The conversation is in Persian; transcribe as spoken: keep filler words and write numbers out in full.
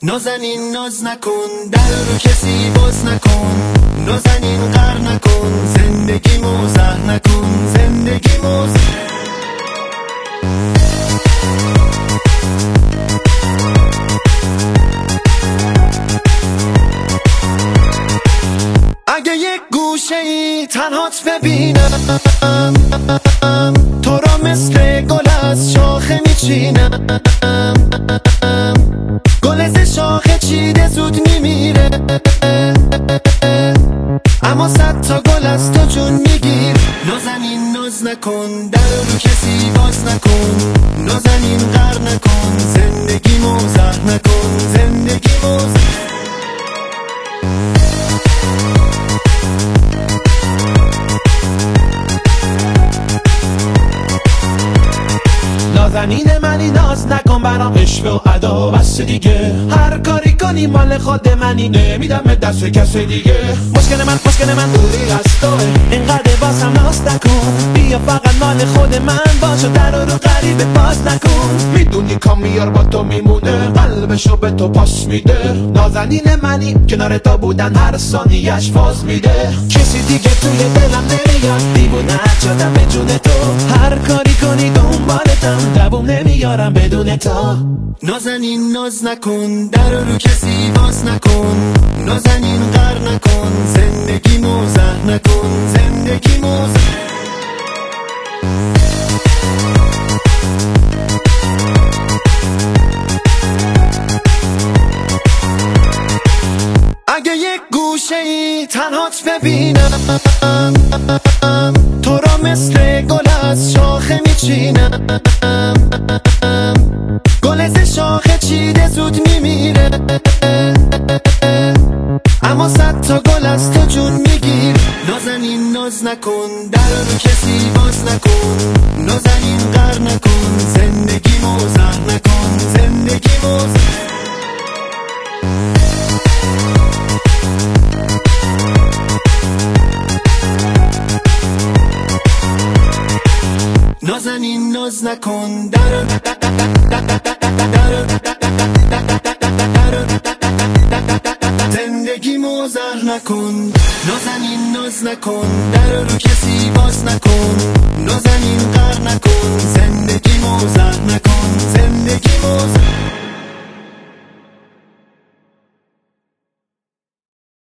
نازنین ناز نکن، در رو کسی باز نکن. نازنین غر نکن، زندگی موزه نکن. زندگی موزه اگه یک گوشه ای تنهات ببینم، تو را مثل گل از شاخه میچینم. گل ز شاخه چیده زود میمیره، اما صد تا گل از تو جون میگیر. نازنین ناز نکن، در رو کسی باز نکن. نازنین غر نکن، زندگی موزه نکن. زندگی موزه نازنین منی، ناز نکن برام عشق و ادا بس دیگه. هر کاری کنی مال خود منی، نمیدم دست کس دیگه. مشکل من مشکل من دوری از توه، اینقدر بازم ناز نکن. بیا فقط مال خود من باش و در رو غریبه باز نکن. میدونی کامیار با تو میمونه، قلبشو به تو پاس میده. نازنین منی، کنار تو بودن هر ثانیه‌اش فاز میده. کسی دیگه توی دلم نمیاد، دیوونه شدم به جون تو. هر کاری کنی دنبالتم، دووم نمیارم بدون تو. نازنین ناز نکن، در رو کسی باز نکن. نازنین غر نکن، زندگی موزه نکن. زندگی موزه اگه یک گوشه ای تنهات ببینم، تو را مثل گل از شاخه میچینم. گل ز شاخه چیده زود میمیره، اما صد تا گل از تو جون میگیر. نازنین ناز نکن، در رو کسی باز نکن. نازنین غر نکن، زندگی موزه نکن. زندگی موزه نازنین ناز نکن، در زندگی موزه نکن. نازنین ناز نکن، در رو کسی باز نکن. نازنین غر نکن، زندگی موزه نکن. زندگی موزه